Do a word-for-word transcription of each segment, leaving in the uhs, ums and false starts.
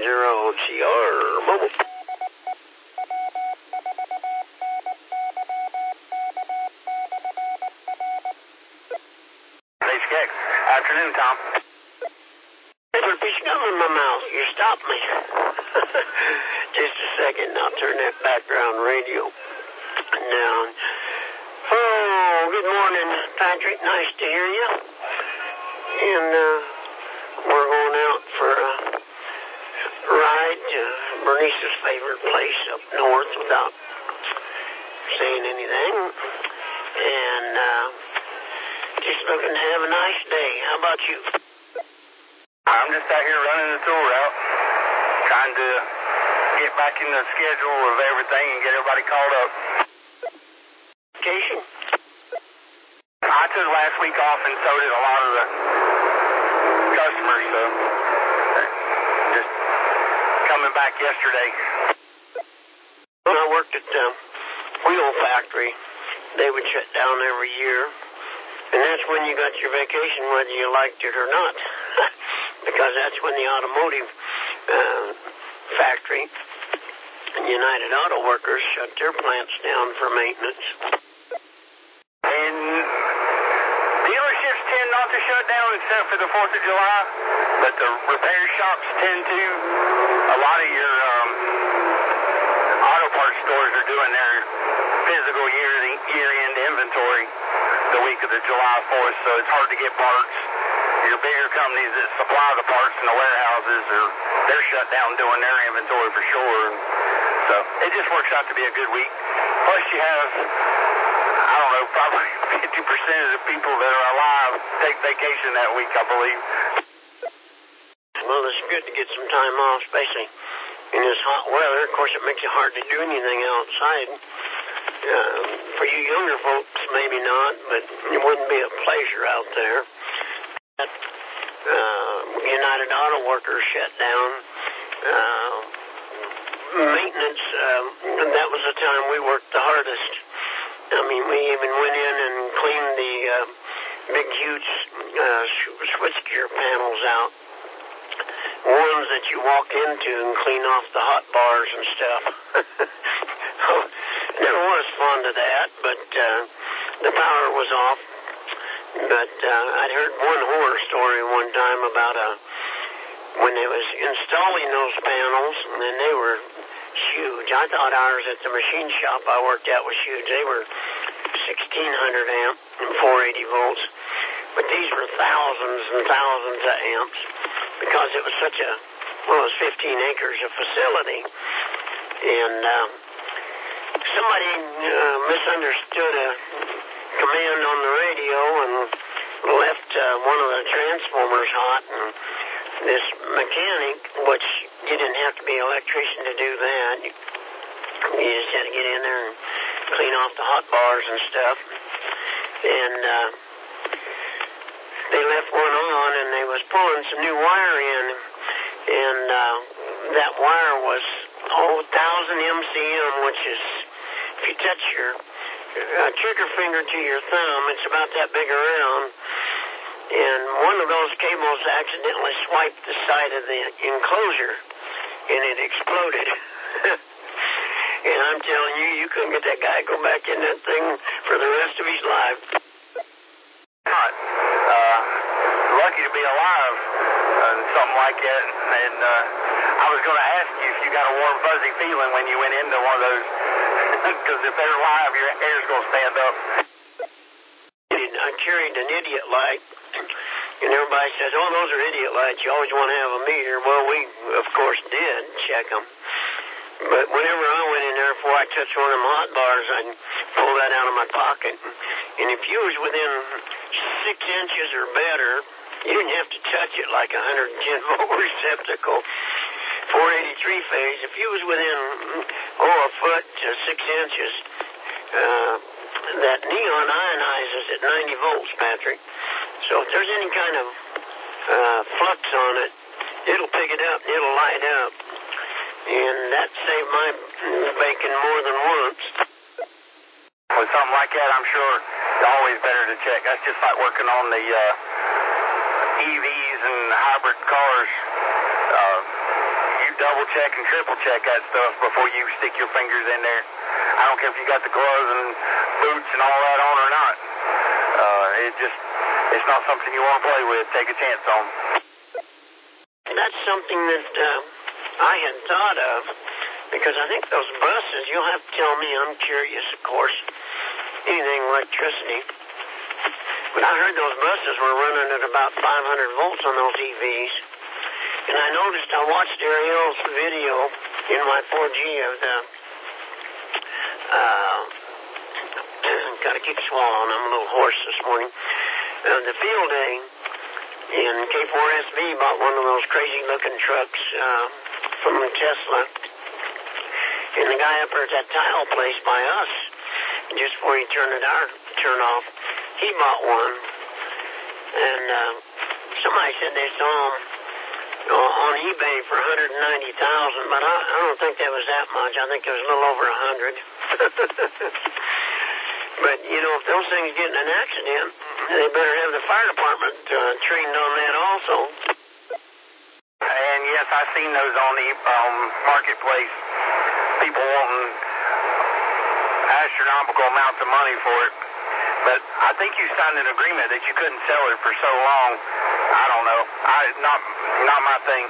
zero C R mobile. Afternoon, Tom. I put a piece of gum in my mouth. You stopped me. Just a second. I'll turn that background radio down. Oh, good morning, Patrick. Nice to hear you. And uh, we're going out for a ride to Bernice's favorite place up north without saying anything. And uh, just looking to have a nice day. How about you? I'm just out here running the tour route, trying to get back in the schedule of everything and get everybody called up. Vacation? I took last week off, and so did a lot of the customers, so just coming back yesterday. When I worked at the wheel factory, they would shut down every year. And that's when you got your vacation, whether you liked it or not. Because that's when the automotive uh, factory and United Auto Workers shut their plants down for maintenance. And dealerships tend not to shut down except for the fourth of July, but the repair shops tend to. A lot of your um, auto parts stores are doing their physical year, year-end inventory the week of the July fourth, so it's hard to get parts. Your bigger companies that supply the parts in the warehouses, are they're shut down doing their inventory for sure. So it just works out to be a good week. Plus you have, I don't know, probably fifty percent of the people that are alive take vacation that week, I believe. Well, it's good to get some time off, especially in this hot weather. Of course, it makes it hard to do anything outside. Uh, for you younger folks, maybe not, but it wouldn't be a pleasure out there. Uh, United Auto Workers shut down. Uh, maintenance, uh, that was the time we worked the hardest. I mean, we even went in and cleaned the uh, big, huge uh, switchgear panels out. Ones that you walk into and clean off the hot bars and stuff. Never was fond of that, but uh, the power was off. But uh, I'd heard one horror story one time about a when they was installing those panels, and they were huge. I thought ours at the machine shop I worked at was huge. They were sixteen hundred amp and four eighty volts, but these were thousands and thousands of amps because it was such a, well, it was fifteen acres of facility. And uh, somebody uh, misunderstood a command on the radio and left uh, one of the transformers hot, and this mechanic, which you didn't have to be an electrician to do that, you, you just had to get in there and clean off the hot bars and stuff, and uh, they left one on, and they was pulling some new wire in, and uh, that wire was, oh, one thousand M C M, which is, if you touch your uh, trigger finger to your thumb, it's about that big around, and one of those cables accidentally swiped the side of the enclosure, and it exploded. And I'm telling you, you couldn't get that guy to go back in that thing for the rest of his life. Not uh, lucky to be alive, uh, something like that. And uh, I was going to ask you if you got a warm, fuzzy feeling when you went into one of those, because if they're live, your hair's going to stand up. I carried an idiot light, and everybody says, oh, those are idiot lights. You always want to have a meter. Well, we, of course, did check them. But whenever I went in there, before I touched one of them hot bars, I'd pull that out of my pocket. And if you was within six inches or better, you didn't have to touch it like a one hundred ten volt receptacle. four eighty-three phase, if you was within, oh, a foot to six inches, uh, that neon ionizes at ninety volts, Patrick. So if there's any kind of uh, flux on it, it'll pick it up and it'll light up. And that saved my bacon more than once. With something like that, I'm sure it's always better to check. That's just like working on the uh, E Vs and hybrid cars. Uh, you, double check and triple check that stuff before you stick your fingers in there. I don't care if you got the gloves and boots and all that on or not. Uh, it just, it's not something you want to play with. Take a chance on. That's something that uh, I had thought of, because I think those buses, you'll have to tell me, I'm curious, of course, anything electricity. But I heard those buses were running at about five hundred volts on those E Vs. And I noticed, I watched Ariel's video in my four G of the, uh, got to keep swallowing, I'm a little hoarse this morning, uh, the field day in K four S B bought one of those crazy-looking trucks uh, from Tesla. And the guy up there at that tile place by us, just before he turned it our turn off, he bought one. And uh, somebody said they saw him on eBay for one hundred ninety thousand dollars, but I, I don't think that was that much. I think it was a little over one hundred. But, you know, if those things get in an accident, they better have the fire department uh, trained on that also. And, yes, I've seen those on the um, marketplace. People wanting astronomical amounts of money for it. But I think you signed an agreement that you couldn't sell it for so long. I don't know. I not not my thing.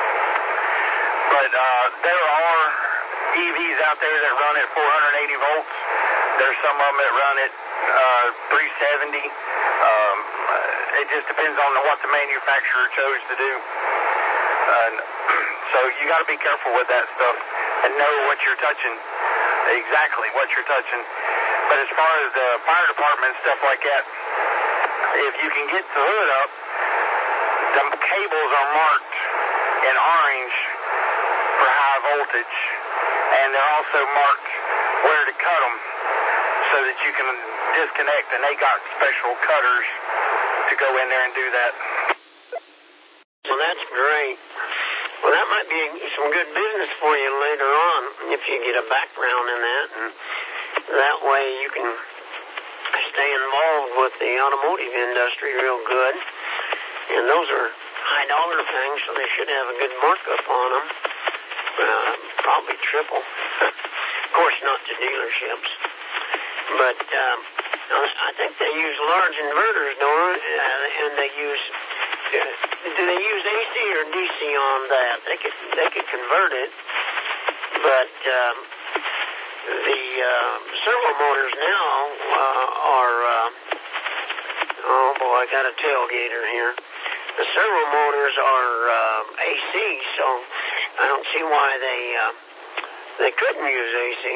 But uh, there are E Vs out there that run at four hundred eighty volts. There's some of them that run at uh, three seventy. Um, it just depends on what the manufacturer chose to do. Uh, so you got to be careful with that stuff and know what you're touching, exactly what you're touching. But as far as the fire department and stuff like that, if you can get the hood up, the cables are marked in orange for high voltage, and they're also marked where to cut them so that you can disconnect, and they got special cutters to go in there and do that. Well, that's great. Well, that might be some good business for you later on if you get a background in that, and that way you can stay involved with the automotive industry real good. And those are high dollar things, so they should have a good markup on them. Uh, probably triple. Of course, not to dealerships. But um, I think they use large inverters, don't they? Uh, and they use... Uh, do they use A C or D C on that? They could they could convert it, but um, the uh, servo motors now uh, are. Uh, oh boy, I got a tailgater here. The servo motors are uh, A C, so I don't see why they uh, they couldn't use A C.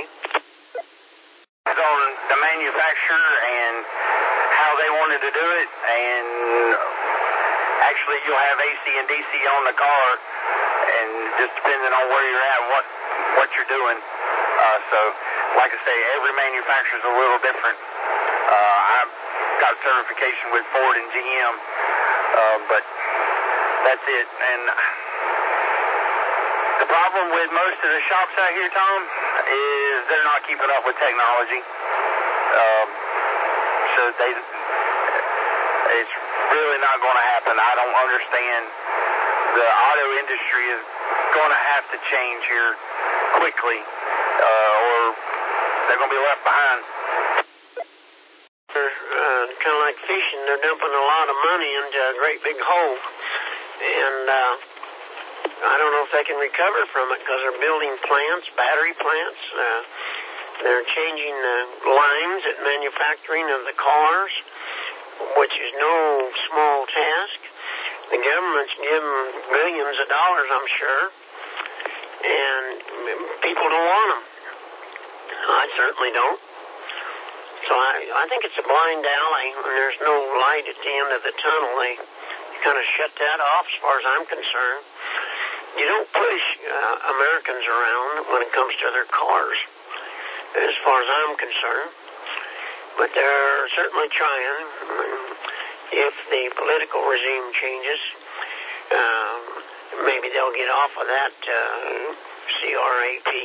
It's on the manufacturer and how they wanted to do it, and actually you'll have A C and D C on the car, and just depending on where you're at, what what you're doing. Uh, so, like I say, every manufacturer is a little different. Uh, I've got certification with Ford and G M, uh, but that's it. And the problem with most of the shops out here, Tom, is they're not keeping up with technology. Um, so they, it's really not going to happen. I don't understand. The auto industry is going to have to change here quickly, uh, or they're going to be left behind. They're uh, kind of like fishing. They're dumping a lot of money into a great big hole. And uh, I don't know if they can recover from it because they're building plants, battery plants. Uh, they're changing the lines at manufacturing of the cars, which is no small task. The government's giving billions of dollars, I'm sure, and people don't want them. I certainly don't. So I, I think it's a blind alley when there's no light at the end of the tunnel. They kind of shut that off as far as I'm concerned. You don't push uh, Americans around when it comes to their cars, as far as I'm concerned. But they're certainly trying. If the political regime changes, um, maybe they'll get off of that uh, C R A P.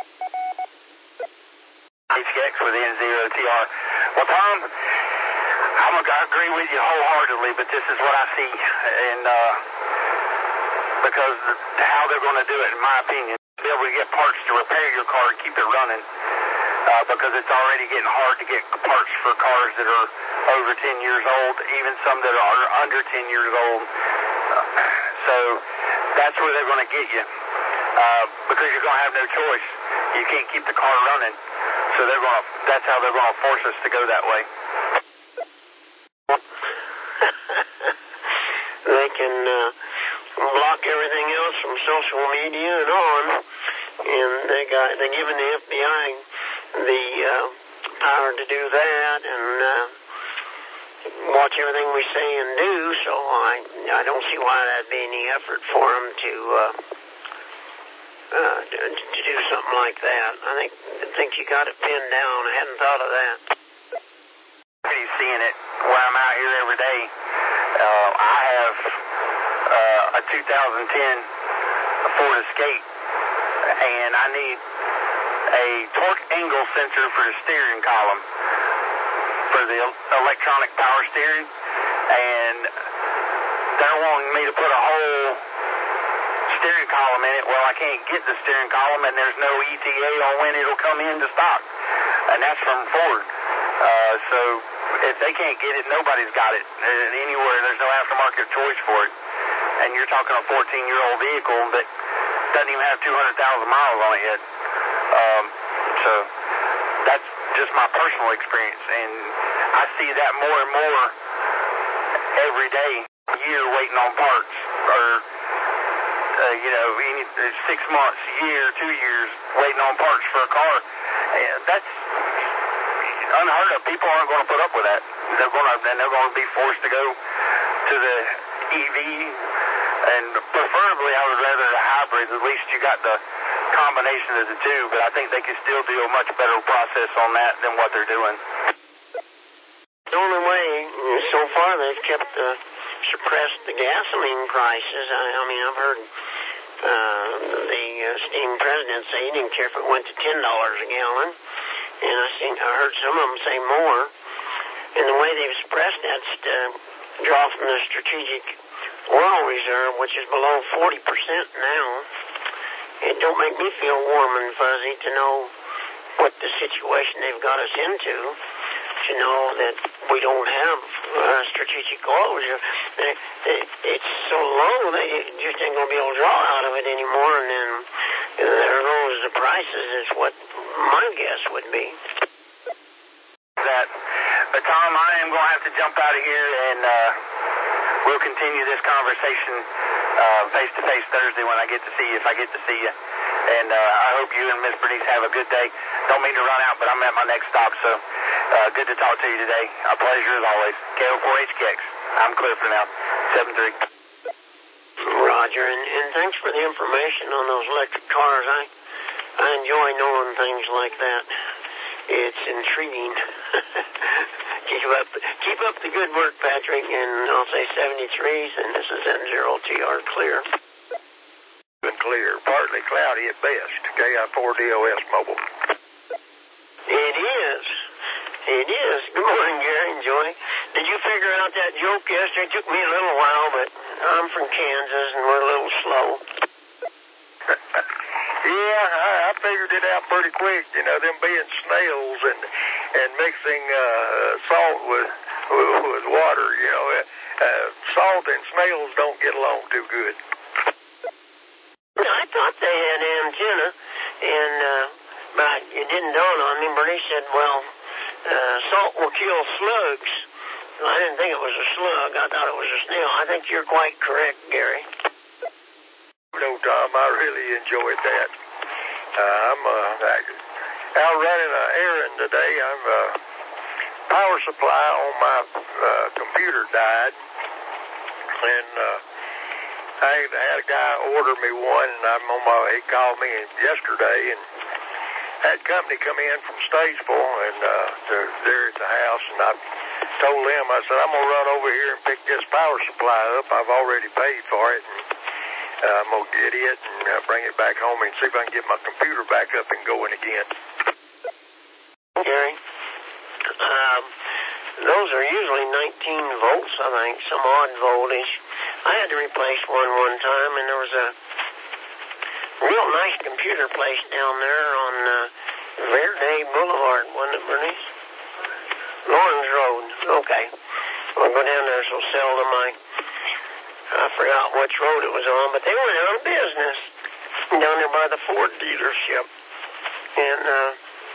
H X with N zero T R. Well, Tom, I'm a, I agree with you wholeheartedly, but this is what I see, and uh, because the, how they're going to do it, in my opinion, be able to get parts to repair your car and keep it running, uh, because it's already getting hard to get parts for cars that are over ten years old, even some that are under ten years old. Uh, so that's where they're going to get you, uh, because you're going to have no choice. You can't keep the car running, so they're going to. That's how they're going to force us to go that way. They can uh, block everything else from social media and on, and they got they're giving the F B I the uh, power to do that and uh, watch everything we say and do. So I I don't see why that'd be any effort for them to uh, uh, to, to do something like that. I think I think you got it pinned down. I hadn't thought of that. You're seeing it where I'm out here every day. Uh, I have uh, a two thousand ten Ford Escape, and I need a torque angle sensor for the steering column for the electronic power steering, and they're wanting me to put a whole steering column in it. Well, I can't get the steering column, and there's no E T A on when it'll come into stock, and that's from Ford. Uh, so if they can't get it, nobody's got it anywhere. There's no aftermarket choice for it. And you're talking a fourteen-year-old vehicle that doesn't even have two hundred thousand miles on it yet. Um, so that's just my personal experience. And I see that more and more every day, year waiting on parts. Or, uh, you know, any, six months, year, two years waiting on parts for a car. And that's unheard of. People aren't going to put up with that. They're going to, and they're going to be forced to go to the E V, and preferably I would rather the hybrids. At least you got the combination of the two, but I think they can still do a much better process on that than what they're doing. The only way, so far, they've kept the, suppressed the gasoline prices. I, I mean, I've heard uh, the esteemed president say he didn't care if it went to ten dollars a gallon. And I seen, I heard some of them say more. And the way they've suppressed that's to draw from the strategic oil reserve, which is below forty percent now. It don't make me feel warm and fuzzy to know what the situation they've got us into, to know that we don't have uh, strategic oil reserve. It's so low they just ain't going to be able to draw out of it anymore, and then there goes the prices is what my guess would be. That, but Tom, I am going to have to jump out of here, and uh, we'll continue this conversation uh, face-to-face Thursday when I get to see you, if I get to see you. And uh, I hope you and Miss Bernice have a good day. Don't mean to run out, but I'm at my next stop, so uh, good to talk to you today. A pleasure as always. K O four H K X. I'm clear for now. seven three. Roger, and, and thanks for the information on those electric cars. I I enjoy knowing things like that. It's intriguing. keep up keep up the good work, Patrick, and I'll say seventy-threes, and this is N zero T R clear. Been clear, partly cloudy at best. K I four D O S mobile. It is. It is. Good morning, Gary and Joy. Did you figure out that joke yesterday? It took me a little while, but I'm from Kansas, and we're a little slow. Yeah, I, I figured it out pretty quick. You know, them being snails and and mixing uh, salt with with water. You know, uh, salt and snails don't get along too good. I thought they had antenna, and uh, but it didn't dawn on me. Bernice said, "Well, uh, salt will kill slugs." Well, I didn't think it was a slug. I thought it was a snail. I think you're quite correct, Gary. No, Tom, I really enjoyed that. Uh, I'm uh, out running an errand today. I'm uh, power supply on my uh, computer died, and uh, I had a guy order me one, and I'm on my. He called me yesterday, and had company come in from Statesville, and uh, they're there at the house, and I told them, I said, I'm gonna run over here and pick this power supply up. I've already paid for it. And, Uh, I'm going to get it and uh, bring it back home and see if I can get my computer back up and going again. Gary, um, those are usually nineteen volts, I think, some odd voltage. I had to replace one one time, and there was a real nice computer place down there on uh, Verde Boulevard, wasn't it, Bernice? Lawrence Road. Okay. I'll go down there so seldom I, I forgot which road it was on, but they went out of business down there by the Ford dealership. And uh,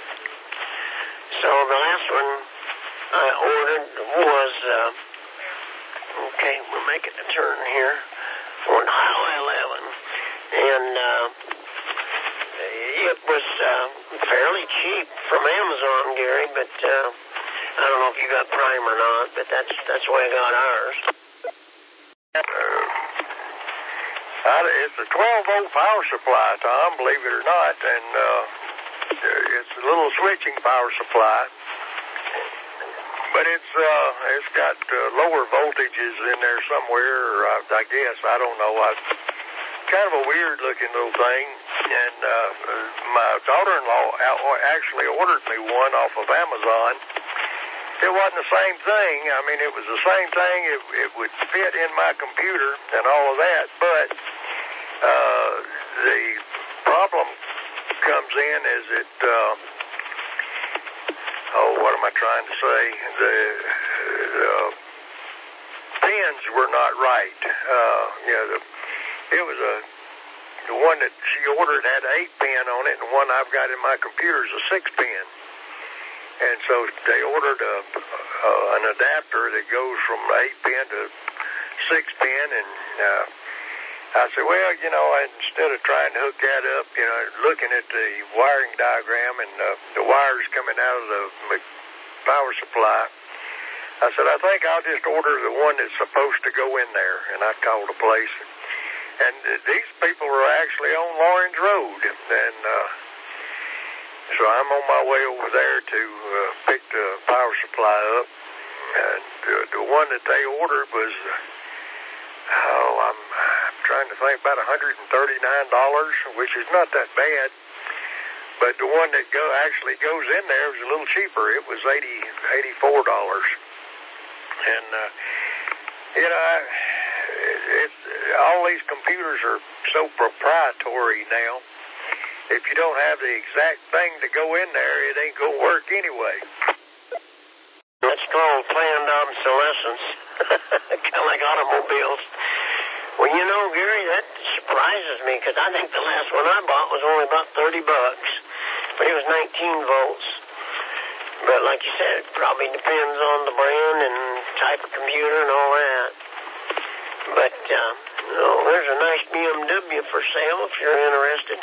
so the last one I ordered was, uh, okay, we're making a turn here, on Highway eleven. And uh, it was uh, fairly cheap from Amazon, Gary, but uh, I don't know if you got Prime or not, but that's that's the way I got ours. Uh, it's a twelve volt power supply, Tom, believe it or not, and uh, it's a little switching power supply. But it's uh, it's got uh, lower voltages in there somewhere, I, I guess. I don't know. I, kind of a weird-looking little thing. And uh, my daughter-in-law actually ordered me one off of Amazon. It wasn't the same thing. I mean, it was the same thing. It, it would fit in my computer and all of that. But uh, the problem comes in is it... Uh, Oh, what am I trying to say? The, the pins were not right. Uh, you know, the, it was a the one that she ordered had an eight pin on it, and the one I've got in my computer is a six pin. And so they ordered a, a an adapter that goes from eight pin to six pin, and uh, I said, well, you know, instead of trying to hook that up, you know, looking at the wiring diagram and uh, the wires coming out of the power supply, I said, I think I'll just order the one that's supposed to go in there. And I called the place. And uh, these people were actually on Lawrence Road. And uh, so I'm on my way over there to uh, pick the power supply up. And uh, the one that they ordered was... Uh, Oh, I'm, I'm trying to think, about one hundred thirty-nine dollars, which is not that bad. But the one that go actually goes in there was a little cheaper. It was eighty, eighty-four dollars. And, uh, you know, I, it, all these computers are so proprietary now. If you don't have the exact thing to go in there, it ain't going to work anyway. That's called planned obsolescence. Kind of like automobiles. Well, you know, Gary, that surprises me because I think the last one I bought was only about thirty bucks, but it was nineteen volts. But like you said, it probably depends on the brand and type of computer and all that. But, uh, oh, there's a nice B M W for sale if you're interested.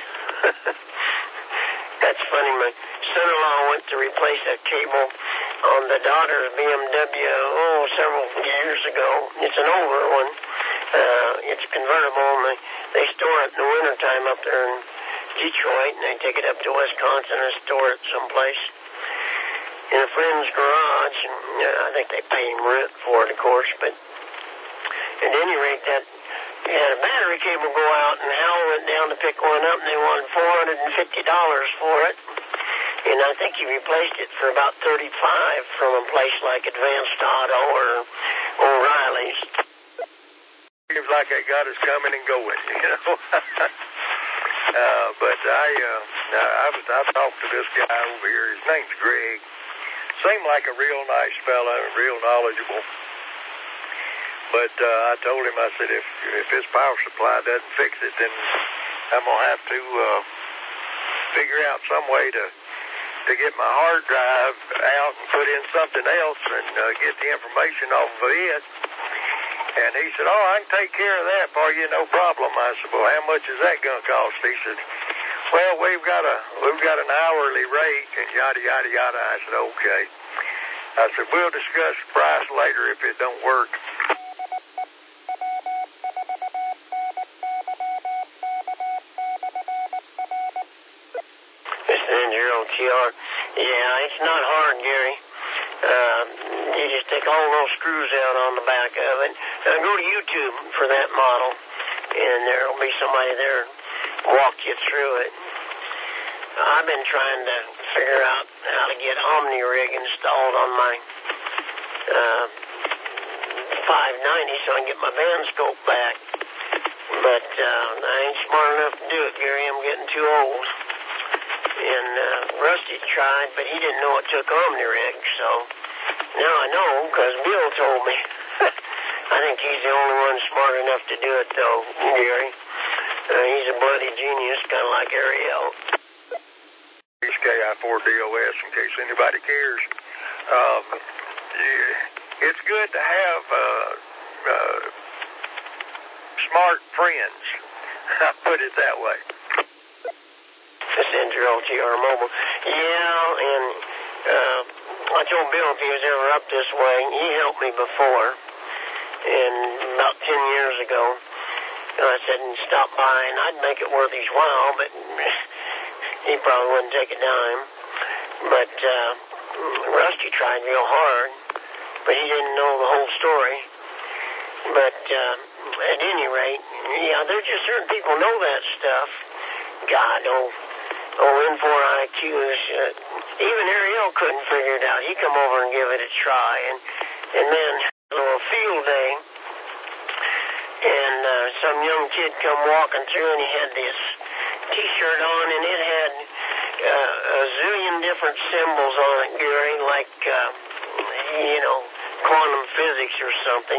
That's funny. My son-in-law went to replace a cable on the daughter's B M W, oh, several years ago. It's an older one. Uh, it's convertible, and they, they store it in the wintertime up there in Detroit, and they take it up to Wisconsin and store it someplace in a friend's garage. And uh, I think they pay him rent for it, of course. But at any rate, that he had a battery cable go out, and Hal went down to pick one up, and they wanted four hundred fifty dollars for it. And I think he replaced it for about thirty-five dollars from a place like Advanced Auto or O'Reilly's. Seems like they got us coming and going, you know. uh, but I, uh, I was, I talked to this guy over here. His name's Greg. Seemed like a real nice fella, real knowledgeable. But uh, I told him, I said, if if his power supply doesn't fix it, then I'm gonna have to uh, figure out some way to. to get my hard drive out and put in something else and uh, get the information off of it. And he said, oh, I can take care of that for you, no problem. I said, well, how much is that going to cost? He said, well, we've got a we've got an hourly rate and yada, yada, yada. I said, okay. I said, we'll discuss the price later if it don't work. T R. Yeah, it's not hard, Gary. Uh, you just take all those screws out on the back of it. Uh, go to YouTube for that model, and there will be somebody there walk you through it. I've been trying to figure out how to get OmniRig installed on my uh, five ninety so I can get my van scope back. But uh, I ain't smart enough to do it, Gary. I'm getting too old. And uh, Rusty tried, but he didn't know it took Omni-Rig, so now I know because Bill told me. I think he's the only one smart enough to do it, though, Gary. Uh, he's a bloody genius, kind of like Ariel. It's K I four D O S, in case anybody cares. Um, yeah, it's good to have uh, uh, smart friends. I put it that way. This is your L T R Mobile. Yeah, and uh, I told Bill if he was ever up this way, he helped me before, and about ten years ago, I said, stop by, and I'd make it worth his while, but he probably wouldn't take a dime. But uh, Rusty tried real hard, but he didn't know the whole story. But uh, at any rate, yeah, there's just certain people know that stuff. God, oh, oh, N four I Qs, uh, even Ariel couldn't figure it out. He come over and give it a try, and, and then a little field day, and uh, some young kid come walking through, and he had this T-shirt on, and it had uh, a zillion different symbols on it, Gary, like, uh, you know, quantum physics or something.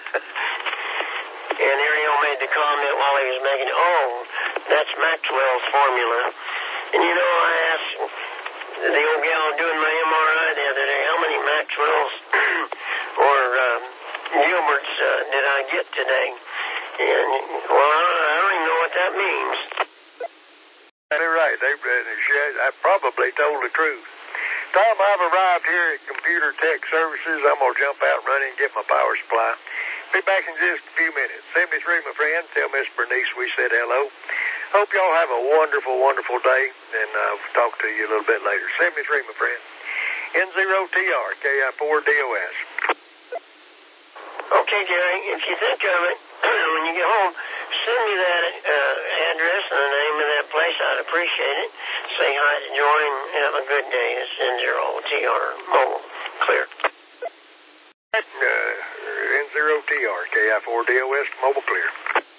And Ariel made the comment while he was making it, oh, that's Maxwell's formula. And, you know, I asked the old gal doing my M R I the other day, how many Maxwells or uh, Gilberts uh, did I get today? And, well, I don't even know what that means. They're right. They, I probably told the truth. Tom, I've arrived here at Computer Tech Services. I'm going to jump out and run in and get my power supply. Be back in just a few minutes. seventy-three, my friend. Tell Miss Bernice we said hello. Hope y'all have a wonderful, wonderful day, and I'll talk to you a little bit later. seventy-three, my friend. N zero T R, K I four D O S. Okay, Gary, if you think of it, when you get home, send me that uh, address and the name of that place. I'd appreciate it. Say hi to Joy and have a good day. It's N zero T R Mobile. Clear. Uh, N zero T R, K I four D O S, Mobile Clear.